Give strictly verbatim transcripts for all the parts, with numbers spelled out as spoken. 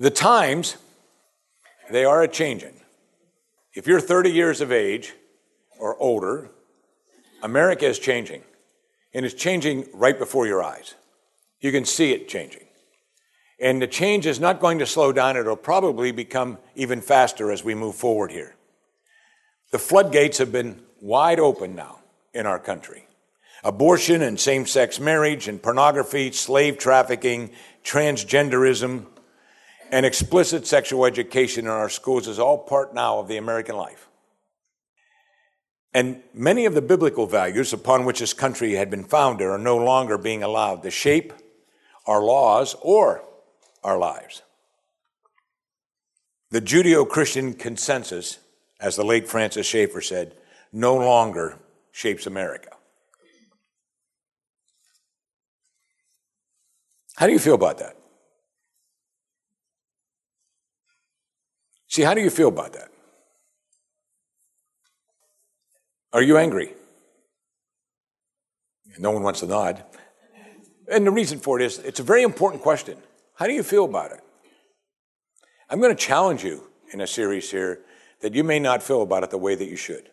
The times, they are a-changing. If you're thirty years of age or older, America is changing. And it's changing right before your eyes. You can see it changing. And the change is not going to slow down. It'll probably become even faster as we move forward here. The floodgates have been wide open now in our country. Abortion and same-sex marriage and pornography, slave trafficking, transgenderism, and explicit sexual education in our schools is all part now of the American life. And many of the biblical values upon which this country had been founded are no longer being allowed to shape our laws or our lives. The Judeo-Christian consensus, as the late Francis Schaeffer said, no longer shapes America. How do you feel about that? See, how do you feel about that? Are you angry? No one wants to nod. And the reason for it is, it's a very important question. How do you feel about it? I'm going to challenge you in a series here that you may not feel about it the way that you should.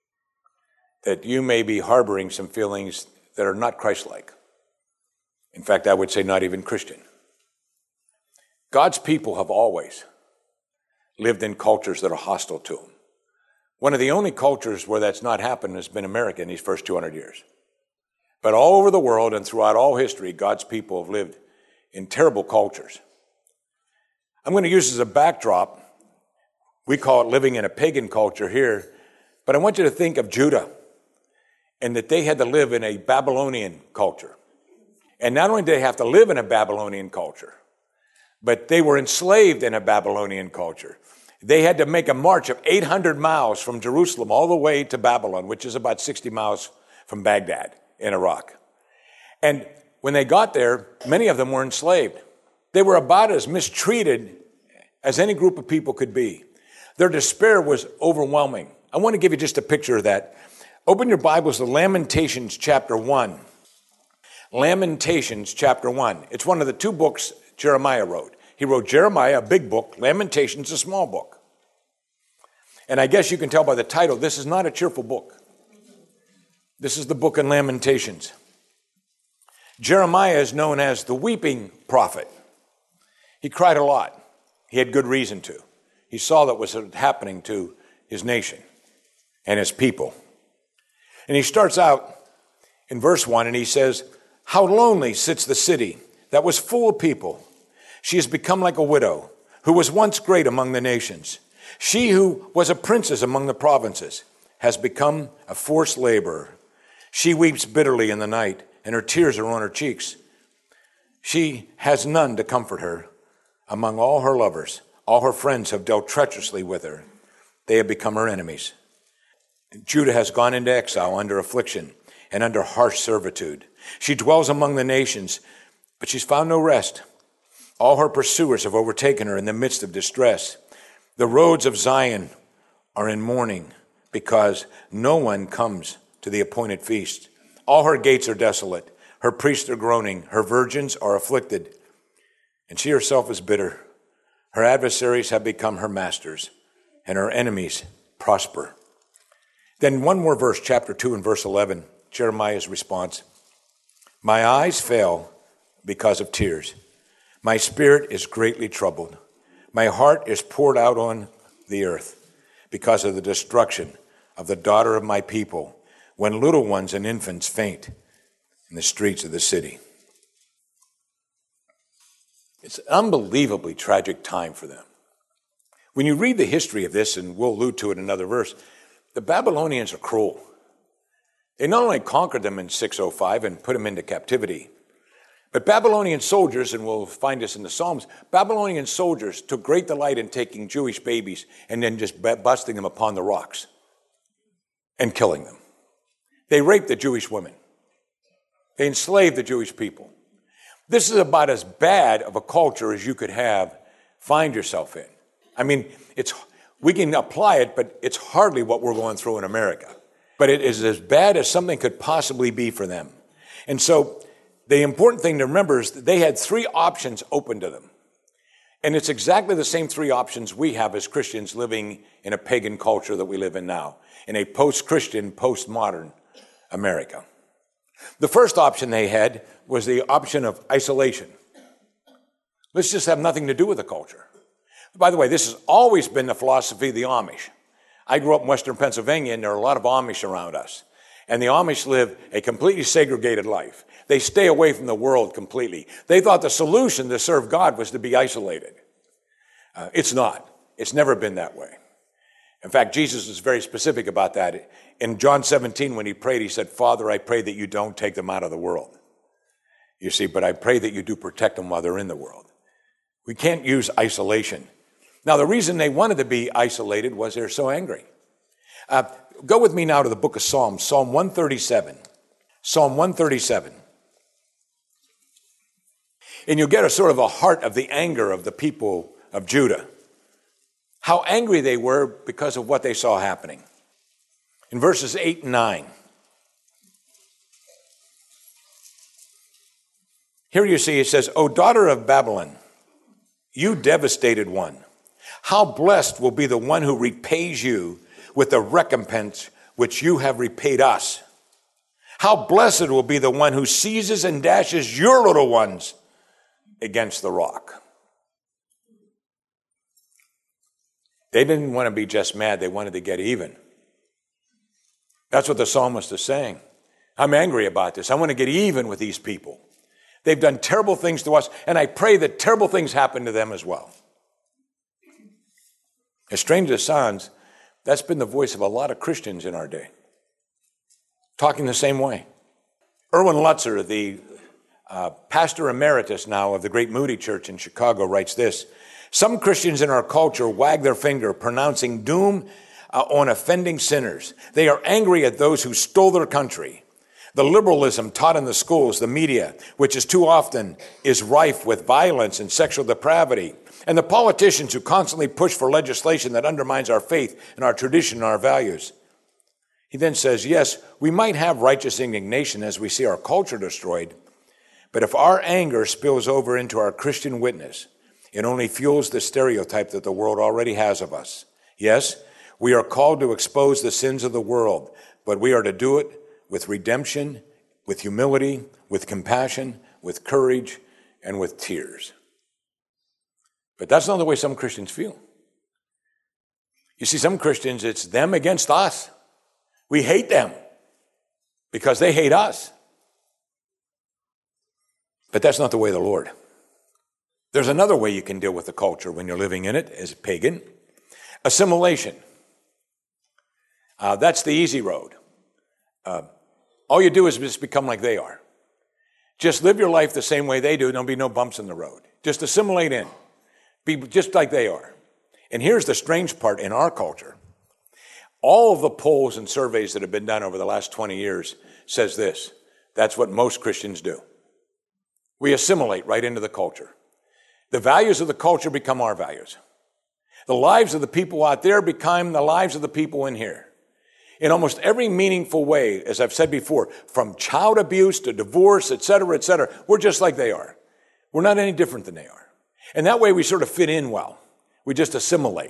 That you may be harboring some feelings that are not Christ-like. In fact, I would say not even Christian. God's people have always lived in cultures that are hostile to them. One of the only cultures where that's not happened has been America in these first two hundred years. But all over the world and throughout all history, God's people have lived in terrible cultures. I'm going to use as a backdrop, we call it living in a pagan culture here, but I want you to think of Judah and that they had to live in a Babylonian culture. And not only did they have to live in a Babylonian culture, but they were enslaved in a Babylonian culture. They had to make a march of eight hundred miles from Jerusalem all the way to Babylon, which is about sixty miles from Baghdad in Iraq. And when they got there, many of them were enslaved. They were about as mistreated as any group of people could be. Their despair was overwhelming. I want to give you just a picture of that. Open your Bibles to Lamentations chapter one. Lamentations chapter one. It's one of the two books Jeremiah wrote. He wrote Jeremiah, a big book, Lamentations, a small book. And I guess you can tell by the title, this is not a cheerful book. This is the book in Lamentations. Jeremiah is known as the weeping prophet. He cried a lot. He had good reason to. He saw that was happening to his nation and his people. And he starts out in verse one and he says, "How lonely sits the city that was full of people. She has become like a widow who was once great among the nations. She who was a princess among the provinces has become a forced laborer. She weeps bitterly in the night, and her tears are on her cheeks. She has none to comfort her. Among all her lovers, all her friends have dealt treacherously with her. They have become her enemies. Judah has gone into exile under affliction and under harsh servitude. She dwells among the nations, but she's found no rest. All her pursuers have overtaken her in the midst of distress. The roads of Zion are in mourning because no one comes to the appointed feast. All her gates are desolate. Her priests are groaning. Her virgins are afflicted. And she herself is bitter. Her adversaries have become her masters, and her enemies prosper." Then one more verse, chapter two and verse eleven, Jeremiah's response. "My eyes fail because of tears. My spirit is greatly troubled. My heart is poured out on the earth because of the destruction of the daughter of my people, when little ones and infants faint in the streets of the city." It's an unbelievably tragic time for them. When you read the history of this, and we'll allude to it in another verse, the Babylonians are cruel. They not only conquered them in six oh five and put them into captivity, but Babylonian soldiers, and we'll find this in the Psalms, Babylonian soldiers took great delight in taking Jewish babies and then just busting them upon the rocks and killing them. They raped the Jewish women. They enslaved the Jewish people. This is about as bad of a culture as you could have, find yourself in. I mean, it's we can apply it, but it's hardly what we're going through in America. But it is as bad as something could possibly be for them. And so the important thing to remember is that they had three options open to them. And it's exactly the same three options we have as Christians living in a pagan culture that we live in now, in a post-Christian, post-modern America. The first option they had was the option of isolation. Let's just have nothing to do with the culture. By the way, this has always been the philosophy of the Amish. I grew up in Western Pennsylvania, and there are a lot of Amish around us. And the Amish live a completely segregated life. They stay away from the world completely. They thought the solution to serve God was to be isolated. Uh, it's not. It's never been that way. In fact, Jesus was very specific about that. In John seventeen, when he prayed, he said, Father, I pray that you don't take them out of the world. You see, but I pray that you do protect them while they're in the world. We can't use isolation. Now, the reason they wanted to be isolated was they're so angry. Uh, go with me now to the book of Psalms, Psalm one thirty-seven. Psalm one thirty-seven. And you'll get a sort of a heart of the anger of the people of Judah. How angry they were because of what they saw happening. In verses eight and nine. Here you see it says, O daughter of Babylon, you devastated one, how blessed will be the one who repays you with the recompense which you have repaid us. How blessed will be the one who seizes and dashes your little ones against the rock. They didn't want to be just mad. They wanted to get even. That's what the psalmist is saying. I'm angry about this. I want to get even with these people. They've done terrible things to us, and I pray that terrible things happen to them as well. As strange as it sounds, that's been the voice of a lot of Christians in our day, talking the same way. Erwin Lutzer, the uh, pastor emeritus now of the Great Moody Church in Chicago, writes this: some Christians in our culture wag their finger, pronouncing doom uh, on offending sinners. They are angry at those who stole their country. The liberalism taught in the schools, the media, which is too often is rife with violence and sexual depravity, and the politicians who constantly push for legislation that undermines our faith and our tradition and our values. He then says, yes, we might have righteous indignation as we see our culture destroyed, but if our anger spills over into our Christian witness, it only fuels the stereotype that the world already has of us. Yes, we are called to expose the sins of the world, but we are to do it with redemption, with humility, with compassion, with courage, and with tears. But that's not the way some Christians feel. You see, some Christians, it's them against us. We hate them because they hate us. But that's not the way of the Lord. There's another way you can deal with the culture when you're living in it as a pagan. Assimilation. Uh, that's the easy road. Uh, all you do is just become like they are. Just live your life the same way they do. There'll be no bumps in the road. Just assimilate in. Be just like they are. And here's the strange part in our culture. All of the polls and surveys that have been done over the last twenty years says this. That's what most Christians do. We assimilate right into the culture. The values of the culture become our values. The lives of the people out there become the lives of the people in here. In almost every meaningful way, as I've said before, from child abuse to divorce, et cetera, et cetera, we're just like they are. We're not any different than they are. And that way we sort of fit in well. We just assimilate.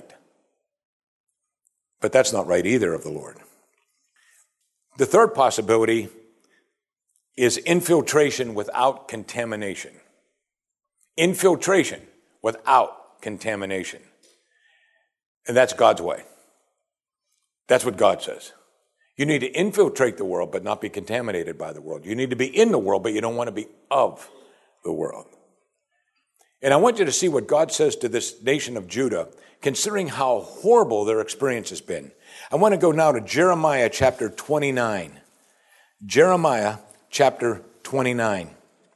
But that's not right either of the Lord. The third possibility is infiltration without contamination. Infiltration without contamination. And that's God's way. That's what God says. You need to infiltrate the world, but not be contaminated by the world. You need to be in the world, but you don't want to be of the world. And I want you to see what God says to this nation of Judah, considering how horrible their experience has been. I want to go now to Jeremiah chapter twenty-nine. Jeremiah chapter twenty-nine.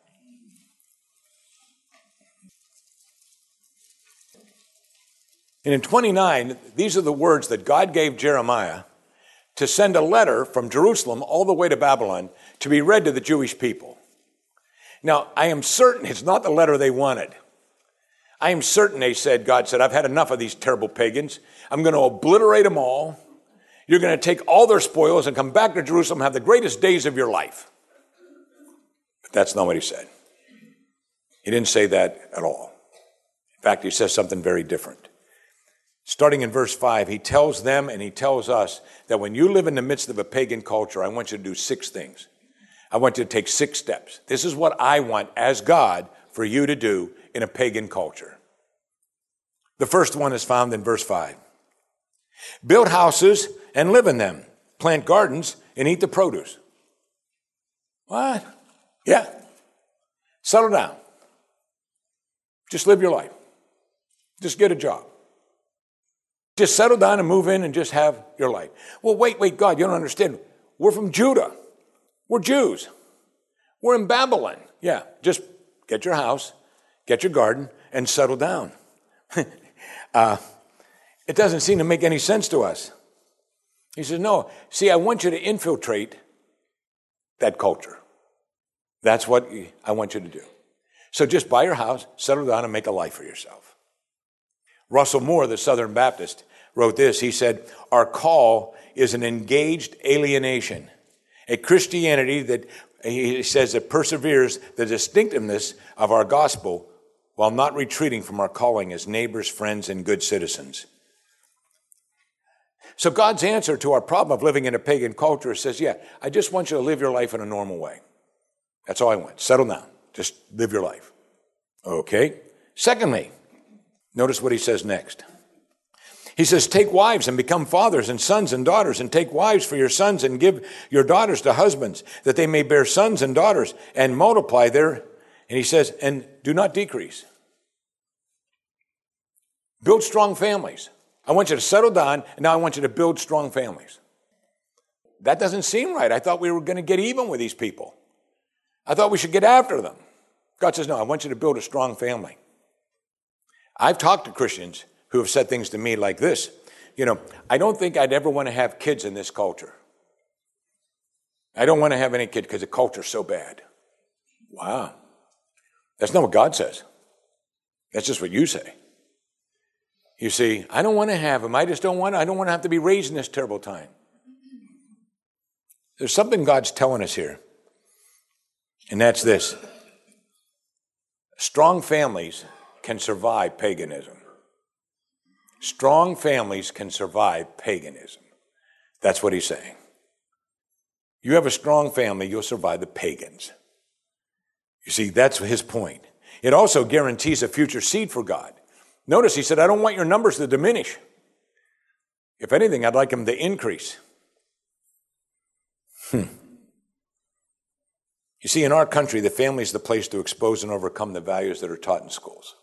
And in twenty-nine, these are the words that God gave Jeremiah to send a letter from Jerusalem all the way to Babylon to be read to the Jewish people. Now, I am certain it's not the letter they wanted. I am certain they said, God said, I've had enough of these terrible pagans. I'm going to obliterate them all. You're going to take all their spoils and come back to Jerusalem and have the greatest days of your life. But that's not what he said. He didn't say that at all. In fact, he says something very different. Starting in verse five, he tells them and he tells us that when you live in the midst of a pagan culture, I want you to do six things. I want you to take six steps. This is what I want as God for you to do in a pagan culture. The first one is found in verse five. Build houses and live in them. Plant gardens and eat the produce. What? Yeah. Settle down. Just live your life. Just get a job. Just settle down and move in and just have your life. Well, wait, wait, God, you don't understand. We're from Judah. We're Jews. We're in Babylon. Yeah, just get your house, get your garden, and settle down. uh, it doesn't seem to make any sense to us. He says, no, see, I want you to infiltrate that culture. That's what I want you to do. So just buy your house, settle down, and make a life for yourself. Russell Moore, the Southern Baptist, wrote this. He said, our call is an engaged alienation, a Christianity that, he says, that perseveres the distinctiveness of our gospel while not retreating from our calling as neighbors, friends, and good citizens. So God's answer to our problem of living in a pagan culture says, yeah, I just want you to live your life in a normal way. That's all I want. Settle down. Just live your life. Okay. Secondly, notice what he says next. He says, take wives and become fathers and sons and daughters, and take wives for your sons and give your daughters to husbands, that they may bear sons and daughters and multiply their, and he says, and do not decrease. Build strong families. I want you to settle down, and now I want you to build strong families. That doesn't seem right. I thought we were going to get even with these people. I thought we should get after them. God says, no, I want you to build a strong family. I've talked to Christians who have said things to me like this. You know, I don't think I'd ever want to have kids in this culture. I don't want to have any kids because the culture's so bad. Wow. That's not what God says. That's just what you say. You see, I don't want to have them. I just don't want to. I don't want to have to be raised in this terrible time. There's something God's telling us here, and that's this. Strong families can survive paganism. Strong families can survive paganism. That's what he's saying. You have a strong family, you'll survive the pagans. You see, that's his point. It also guarantees a future seed for God. Notice he said, I don't want your numbers to diminish. If anything, I'd like them to increase. Hmm. You see, in our country, the family is the place to expose and overcome the values that are taught in schools.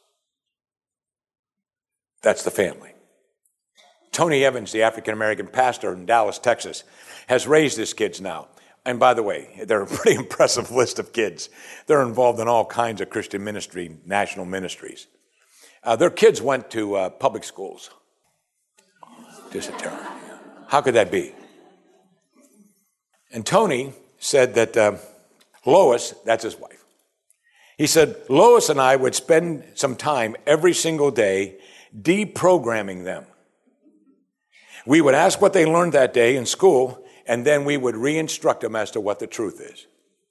That's the family. Tony Evans, the African-American pastor in Dallas, Texas, has raised his kids now. And by the way, they're a pretty impressive list of kids. They're involved in all kinds of Christian ministry, national ministries. Uh, their kids went to uh, public schools. Just a terror. How could that be? And Tony said that uh, Lois, that's his wife, he said, Lois and I would spend some time every single day deprogramming them. We would ask what they learned that day in school, and then we would re-instruct them as to what the truth is.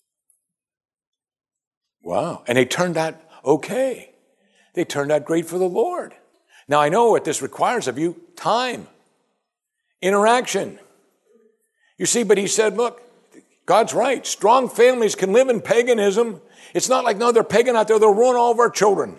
Wow. And they turned out okay. They turned out great for the Lord. Now, I know what this requires of you: time, interaction. You see, but he said, look, God's right. Strong families can live in paganism. It's not like, no, they're pagan out there. They'll ruin all of our children.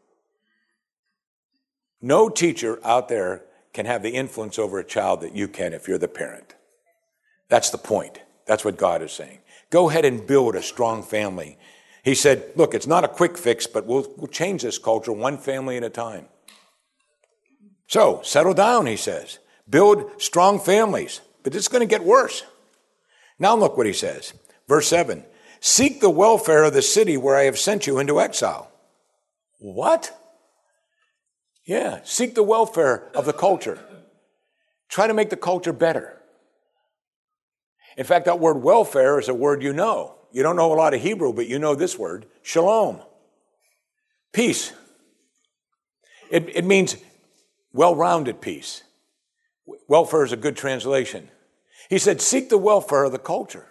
No teacher out there can have the influence over a child that you can if you're the parent. That's the point. That's what God is saying. Go ahead and build a strong family. He said, look, it's not a quick fix, but we'll, we'll change this culture one family at a time. So, settle down, he says. Build strong families. But it's going to get worse. Now look what he says. Verse seven. Seek the welfare of the city where I have sent you into exile. What? Yeah, seek the welfare of the culture. Try to make the culture better. In fact, that word welfare is a word you know. You don't know a lot of Hebrew, but you know this word, shalom. Peace. It, it means well-rounded peace. Welfare is a good translation. He said, seek the welfare of the culture.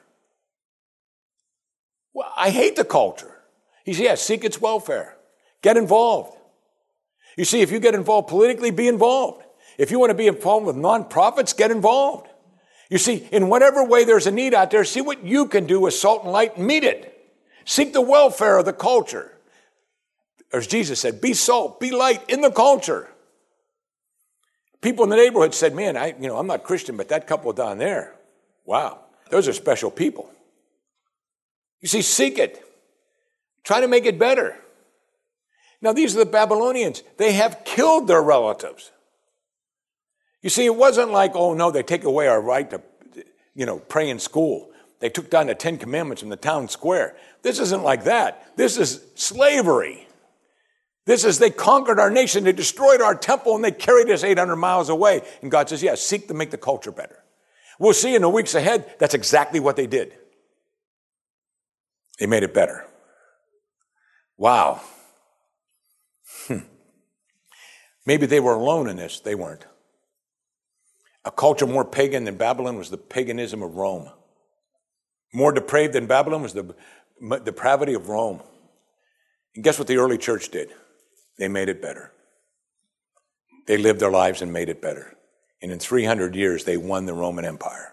Well, I hate the culture. He said, yeah, seek its welfare. Get involved. You see, if you get involved politically, be involved. If you want to be involved with nonprofits, get involved. You see, in whatever way there's a need out there, see what you can do with salt and light and meet it. Seek the welfare of the culture. As Jesus said, be salt, be light in the culture. People in the neighborhood said, man, I, you know, I'm not Christian, but that couple down there, wow, those are special people. You see, seek it. Try to make it better. Now, these are the Babylonians. They have killed their relatives. You see, it wasn't like, oh, no, they take away our right to, you know, pray in school. They took down the Ten Commandments from the town square. This isn't like that. This is slavery. This is they conquered our nation. They destroyed our temple, and they carried us eight hundred miles away. And God says, yes, seek to make the culture better. We'll see in the weeks ahead, that's exactly what they did. They made it better. Wow. Hmm. Maybe they were alone in this. They weren't. A culture more pagan than Babylon was the paganism of Rome. More depraved than Babylon was the depravity of Rome. And guess what the early church did? They made it better. They lived their lives and made it better. And in three hundred years, they won the Roman Empire.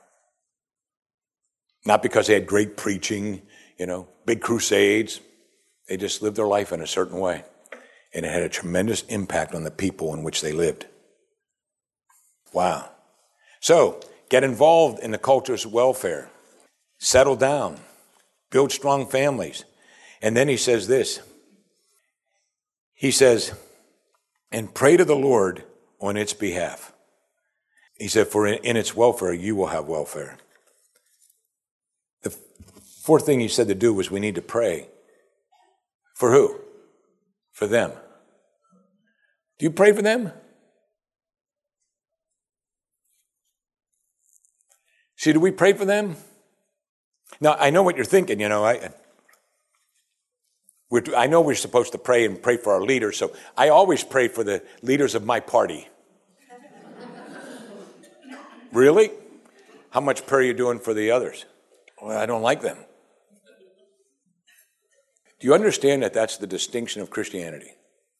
Not because they had great preaching, you know, big crusades. They just lived their life in a certain way. And it had a tremendous impact on the people in which they lived. Wow. So, get involved in the culture's welfare. Settle down. Build strong families. And then he says this. He says, and pray to the Lord on its behalf. He said, for in, in its welfare, you will have welfare. The fourth thing he said to do was we need to pray. For who? For them. Do you pray for them? See, do we pray for them? Now, I know what you're thinking, you know. I, we're, I know we're supposed to pray and pray for our leaders, so I always pray for the leaders of my party. Really? How much prayer are you doing for the others? Well, I don't like them. Do you understand that that's the distinction of Christianity?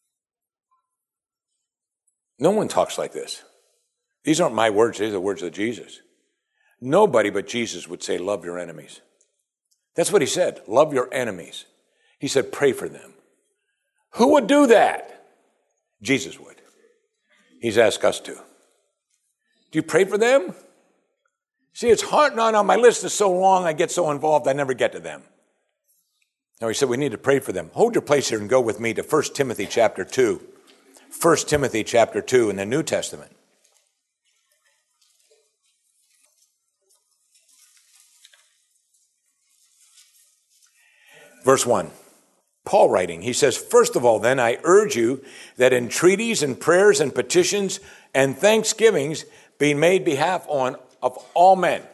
No one talks like this. These aren't my words, these are the words of Jesus. Nobody but Jesus would say, love your enemies. That's what he said, love your enemies. He said, pray for them. Who would do that? Jesus would. He's asked us to. Do you pray for them? See, it's hard. No, no, my list is so long, I get so involved, I never get to them. No, he said we need to pray for them. Hold your place here and go with me to First Timothy chapter two. First Timothy chapter two in the New Testament. Verse one, Paul writing, he says, first of all, then, I urge you that entreaties and prayers and petitions and thanksgivings be made behalf on of all men.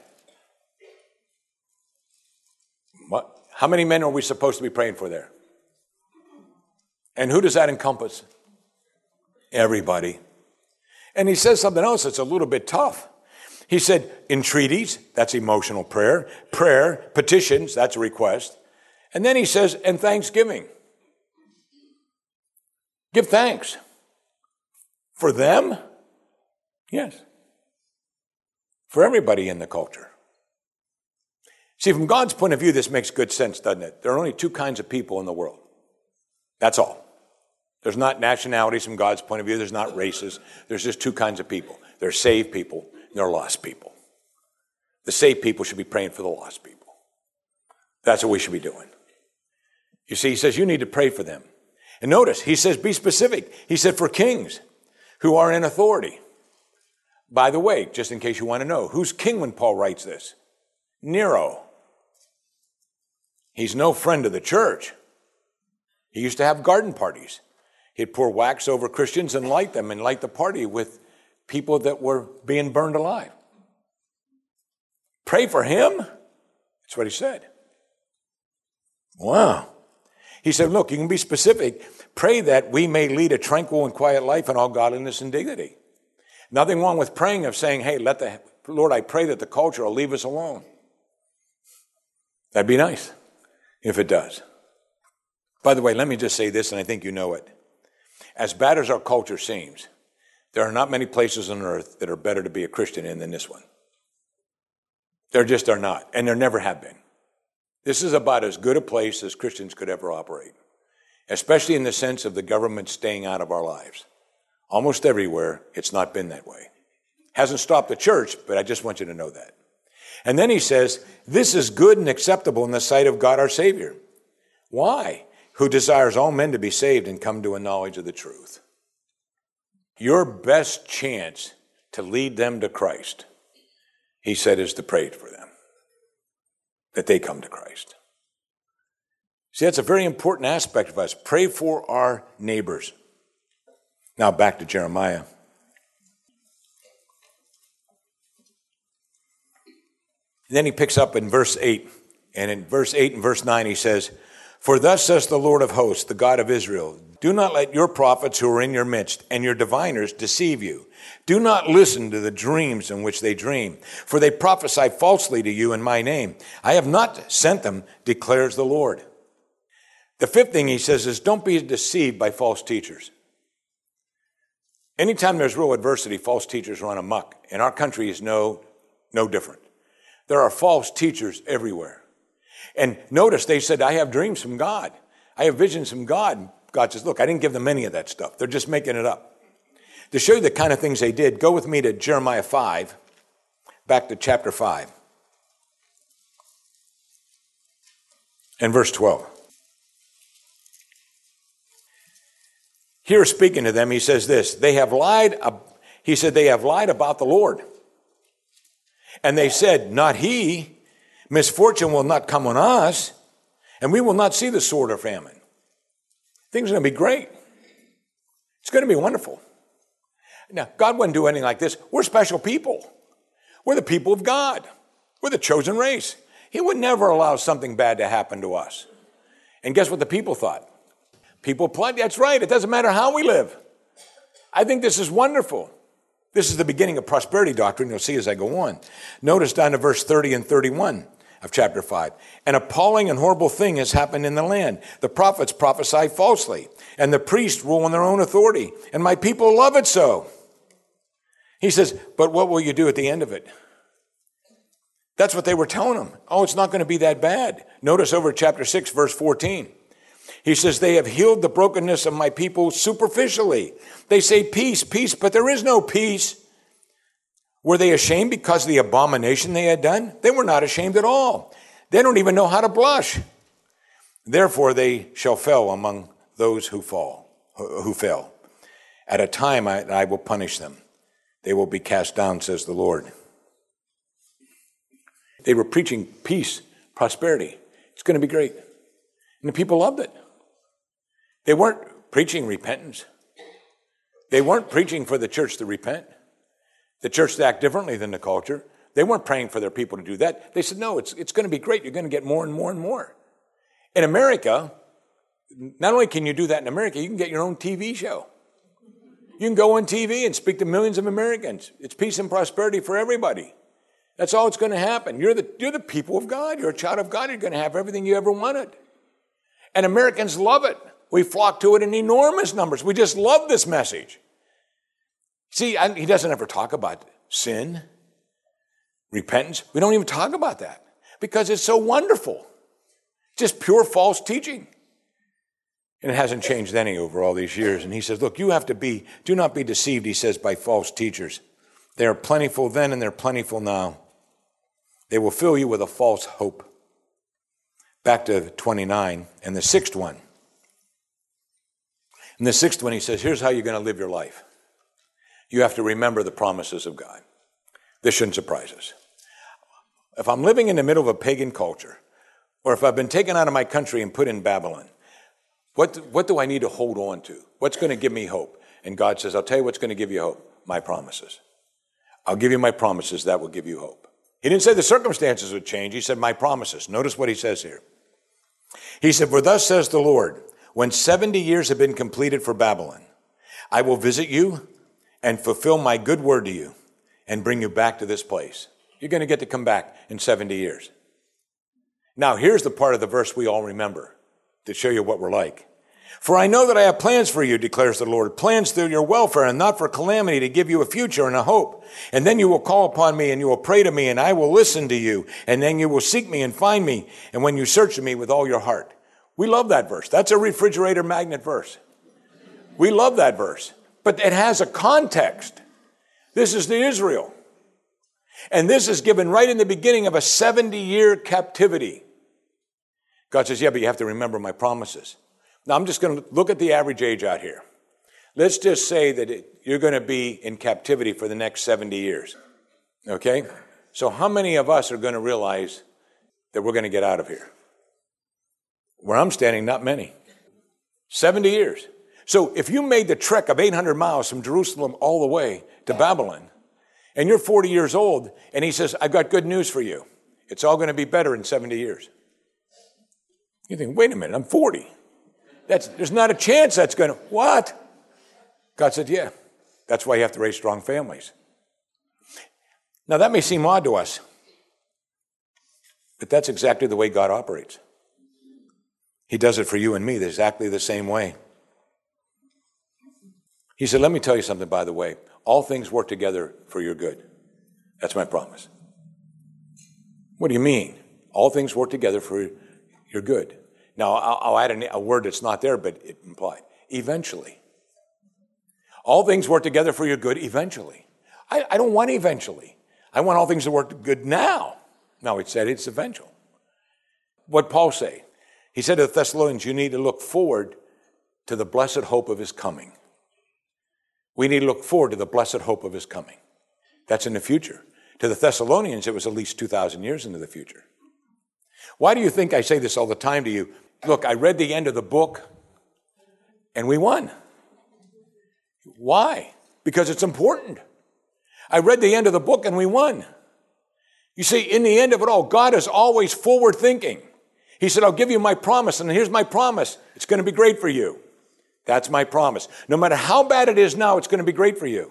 What? How many men are we supposed to be praying for there? And who does that encompass? Everybody. And he says something else that's a little bit tough. He said, entreaties, that's emotional prayer. Prayer, petitions, that's a request. And then he says, and thanksgiving. Give thanks. For them? Yes. For everybody in the culture. See, from God's point of view, this makes good sense, doesn't it? There are only two kinds of people in the world. That's all. There's not nationalities from God's point of view. There's not races. There's just two kinds of people. There's saved people and there are lost people. The saved people should be praying for the lost people. That's what we should be doing. You see, he says you need to pray for them. And notice, he says be specific. He said for kings who are in authority. By the way, just in case you want to know, who's king when Paul writes this? Nero. He's no friend of the church. He used to have garden parties. He'd pour wax over Christians and light them and light the party with people that were being burned alive. Pray for him? That's what he said. Wow. He said, look, you can be specific. Pray that we may lead a tranquil and quiet life in all godliness and dignity. Nothing wrong with praying of saying, hey, let the Lord, I pray that the culture will leave us alone. That'd be nice if it does. By the way, let me just say this, and I think you know it. as bad as our culture seems, there are not many places on earth that are better to be a Christian in than this one. There just are not, and there never have been. This is about as good a place as Christians could ever operate, especially in the sense of the government staying out of our lives. Almost everywhere, it's not been that way. Hasn't stopped the church, but I just want you to know that. And then he says, this is good and acceptable in the sight of God our Savior. Why? Who desires all men to be saved and come to a knowledge of the truth. Your best chance to lead them to Christ, he said, is to pray for them, that they come to Christ. See, that's a very important aspect of us. Pray for our neighbors. Now back to Jeremiah. Then he picks up in verse eight, and in verse eight and verse nine he says, for thus says the Lord of hosts, the God of Israel, do not let your prophets who are in your midst and your diviners deceive you. Do not listen to the dreams in which they dream, for they prophesy falsely to you in my name. I have not sent them, declares the Lord. The fifth thing he says is don't be deceived by false teachers. Anytime there's real adversity, false teachers run amok, and our country is no, no different. There are false teachers everywhere. And notice they said, I have dreams from God. I have visions from God. God says, look, I didn't give them any of that stuff. They're just making it up. To show you the kind of things they did, go with me to Jeremiah five, back to chapter five, and verse twelve. Here speaking to them, he says this, they have lied, he said, they have lied about the Lord. And they said, not he, misfortune will not come on us, and we will not see the sword or famine. Things are going to be great. It's going to be wonderful. Now, God wouldn't do anything like this. We're special people. We're the people of God. We're the chosen race. He would never allow something bad to happen to us. And guess what the people thought? People plot. That's right. It doesn't matter how we live. I think this is wonderful. This is the beginning of prosperity doctrine. You'll see as I go on. Notice down to verse thirty and thirty-one of chapter five. An appalling and horrible thing has happened in the land. The prophets prophesy falsely, and the priests rule on their own authority, and my people love it so. He says, but what will you do at the end of it? That's what they were telling him. Oh, it's not going to be that bad. Notice over chapter six, verse fourteen. He says, they have healed the brokenness of my people superficially. They say peace, peace, but there is no peace. Were they ashamed because of the abomination they had done? They were not ashamed at all. They don't even know how to blush. Therefore they shall fall among those who fall, who fell. At a time I, I will punish them. They will be cast down, says the Lord. They were preaching peace, prosperity. It's going to be great. And the people loved it. They weren't preaching repentance. They weren't preaching for the church to repent. The church to act differently than the culture. They weren't praying for their people to do that. They said, no, it's, it's going to be great. You're going to get more and more and more. In America, not only can you do that in America, you can get your own T V show. You can go on T V and speak to millions of Americans. It's peace and prosperity for everybody. That's all that's going to happen. You're the, you're the people of God. You're a child of God. You're going to have everything you ever wanted. And Americans love it. We flock to it in enormous numbers. We just love this message. See, I, he doesn't ever talk about sin, repentance. We don't even talk about that because it's so wonderful. Just pure false teaching. And it hasn't changed any over all these years. And he says, look, you have to be, do not be deceived, he says, by false teachers. They are plentiful then and they're plentiful now. They will fill you with a false hope. Back to twenty-nine and the sixth one. And the sixth one, he says, here's how you're going to live your life. You have to remember the promises of God. This shouldn't surprise us. If I'm living in the middle of a pagan culture, or if I've been taken out of my country and put in Babylon, what, what do I need to hold on to? What's going to give me hope? And God says, I'll tell you what's going to give you hope. My promises. I'll give you my promises. That will give you hope. He didn't say the circumstances would change. He said, my promises. Notice what he says here. He said, for thus says the Lord, when seventy years have been completed for Babylon, I will visit you and fulfill my good word to you and bring you back to this place. You're going to get to come back in seventy years. Now, here's the part of the verse we all remember to show you what we're like. For I know that I have plans for you, declares the Lord, plans for your welfare and not for calamity, to give you a future and a hope. And then you will call upon me and you will pray to me and I will listen to you. And then you will seek me and find me. And when you search me with all your heart. We love that verse. That's a refrigerator magnet verse. We love that verse. But it has a context. This is the Israel. And this is given right in the beginning of a seventy-year captivity. God says, yeah, but you have to remember my promises. Now, I'm just going to look at the average age out here. Let's just say that it, you're going to be in captivity for the next seventy years. Okay? So how many of us are going to realize that we're going to get out of here? Where I'm standing, not many. seventy years. So if you made the trek of eight hundred miles from Jerusalem all the way to Babylon, and you're forty years old, and he says, I've got good news for you. It's all going to be better in seventy years. You think, wait a minute, I'm forty. That's, there's not a chance that's going to, what? God said, yeah, that's why you have to raise strong families. Now that may seem odd to us, but that's exactly the way God operates. He does it for you and me exactly the same way. He said, let me tell you something, by the way. All things work together for your good. That's my promise. What do you mean? All things work together for your good. Now, I'll, I'll add a, a word that's not there, but it implied. Eventually. All things work together for your good eventually. I, I don't want eventually. I want all things to work good now. No, it said it's eventual. What Paul say? He said to the Thessalonians, you need to look forward to the blessed hope of his coming. We need to look forward to the blessed hope of his coming. That's in the future. To the Thessalonians, it was at least two thousand years into the future. Why do you think I say this all the time to you? Look, I read the end of the book, and we won. Why? Because it's important. I read the end of the book, and we won. You see, in the end of it all, God is always forward thinking. He said, I'll give you my promise, and here's my promise. It's going to be great for you. That's my promise. No matter how bad it is now, it's going to be great for you.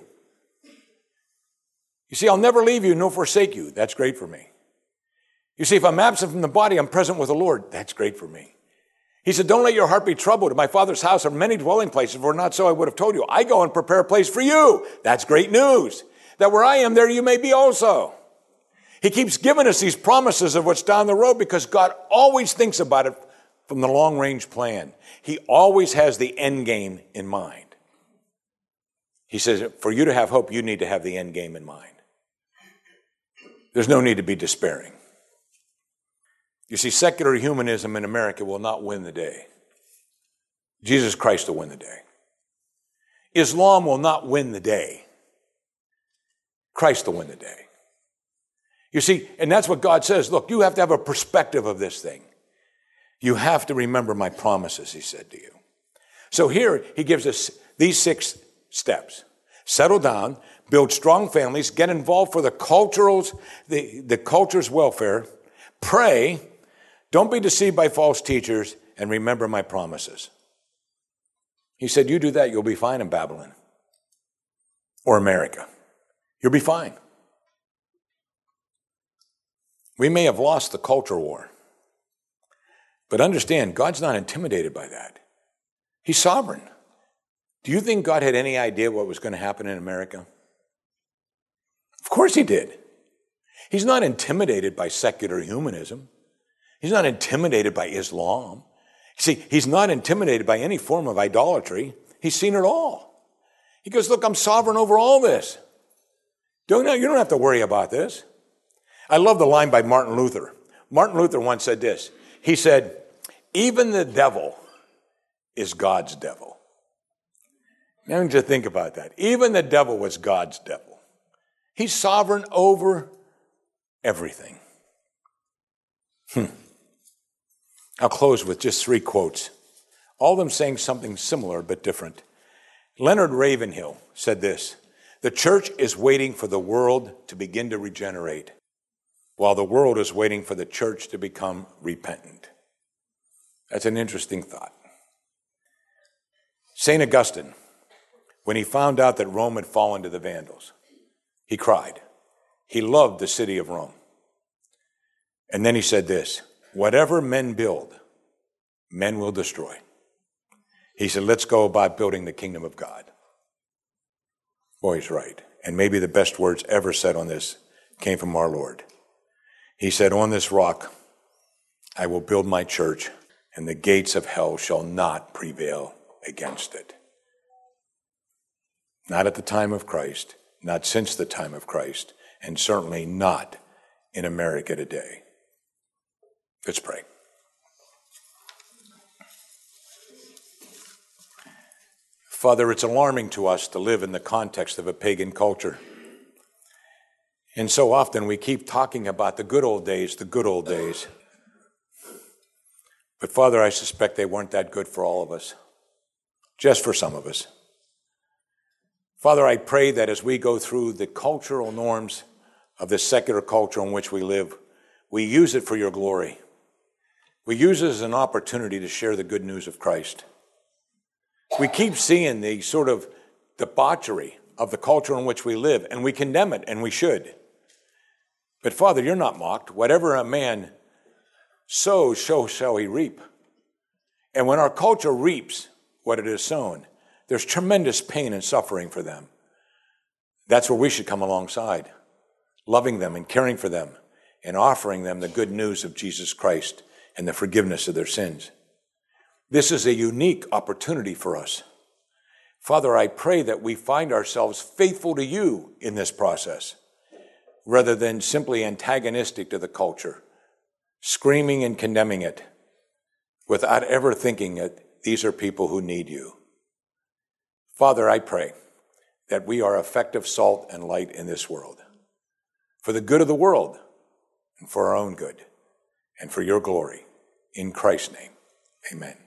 You see, I'll never leave you nor forsake you. That's great for me. You see, if I'm absent from the body, I'm present with the Lord. That's great for me. He said, don't let your heart be troubled. In my Father's house are many dwelling places. If it were not so, I would have told you. I go and prepare a place for you. That's great news. That where I am, there you may be also. He keeps giving us these promises of what's down the road because God always thinks about it from the long-range plan. He always has the end game in mind. He says, for you to have hope, you need to have the end game in mind. There's no need to be despairing. You see, secular humanism in America will not win the day. Jesus Christ will win the day. Islam will not win the day. Christ will win the day. You see, and that's what God says. Look, you have to have a perspective of this thing. You have to remember my promises, he said to you. So here he gives us these six steps. Settle down, build strong families, get involved for the cultural's, the, the culture's welfare, pray, don't be deceived by false teachers, and remember my promises. He said, you do that, you'll be fine in Babylon or America. You'll be fine. We may have lost the culture war, but understand, God's not intimidated by that. He's sovereign. Do you think God had any idea what was going to happen in America? Of course he did. He's not intimidated by secular humanism. He's not intimidated by Islam. See, he's not intimidated by any form of idolatry. He's seen it all. He goes, look, I'm sovereign over all this. Don't, you don't have to worry about this. I love the line by Martin Luther. Martin Luther once said this. He said, even the devil is God's devil. Now just think about that. Even the devil was God's devil. He's sovereign over everything. Hmm. I'll close with just three quotes, all of them saying something similar but different. Leonard Ravenhill said this, the church is waiting for the world to begin to regenerate, while the world is waiting for the church to become repentant. That's an interesting thought. Saint Augustine, when he found out that Rome had fallen to the Vandals, he cried. He loved the city of Rome. And then he said this, whatever men build, men will destroy. He said, let's go about building the kingdom of God. Boy, he's right. And maybe the best words ever said on this came from our Lord. He said, on this rock I will build my church, and the gates of hell shall not prevail against it. Not at the time of Christ, not since the time of Christ, and certainly not in America today. Let's pray. Father, it's alarming to us to live in the context of a pagan culture. And so often we keep talking about the good old days, the good old days. But Father, I suspect they weren't that good for all of us, just for some of us. Father, I pray that as we go through the cultural norms of this secular culture in which we live, we use it for your glory. We use it as an opportunity to share the good news of Christ. We keep seeing the sort of debauchery of the culture in which we live, and we condemn it, and we should. But Father, you're not mocked. Whatever a man sows, so shall he reap. And when our culture reaps what it has sown, there's tremendous pain and suffering for them. That's where we should come alongside, loving them and caring for them and offering them the good news of Jesus Christ and the forgiveness of their sins. This is a unique opportunity for us. Father, I pray that we find ourselves faithful to you in this process, rather than simply antagonistic to the culture, screaming and condemning it, without ever thinking that these are people who need you. Father, I pray that we are effective salt and light in this world, for the good of the world, and for our own good, and for your glory. In Christ's name, amen.